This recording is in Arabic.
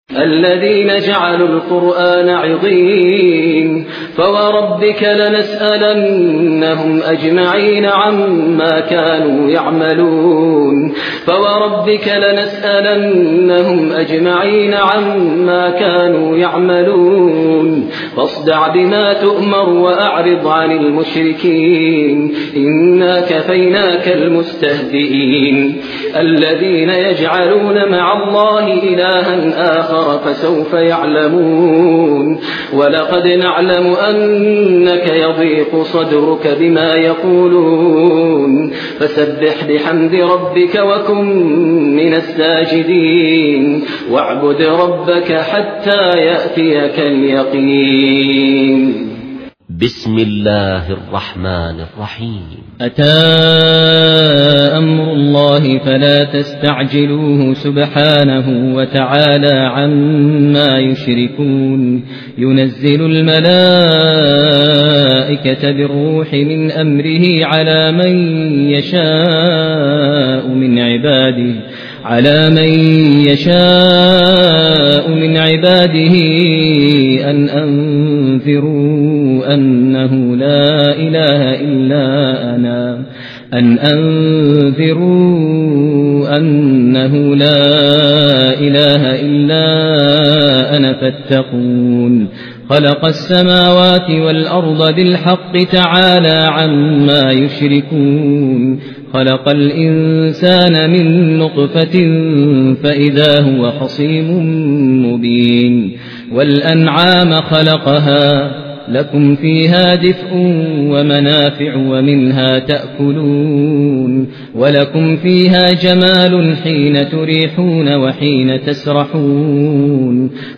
الذين جعلوا القرآن عضين فوربك لنسألنهم أجمعين عما كانوا يعملون فاصدع بما تؤمر وأعرض عن المشركين إنا كفيناك المستهزئين الذين يجعلون مع الله إلها آخر فسوف يعلمون ولقد نعلم أنك يضيق صدرك بما يقولون فسبح بحمد ربك وكن من الساجدين واعبد ربك حتى يأتيك اليقين. بسم الله الرحمن الرحيم. أتى أمر الله فلا تستعجلوه سبحانه وتعالى عما يشركون ينزل الملائكة بالروح من أمره على من يشاء من عباده أن أنذروا أنه لا إله إلا أنا فاتقون. خلق السماوات والأرض بالحق تعالى عما يشركون. خلق الإنسان من نطفة فإذا هو خصيم مبين. والأنعام خلقها لكم فيها دفء ومنافع ومنها تأكلون ولكم فيها جمال حين تريحون وحين تسرحون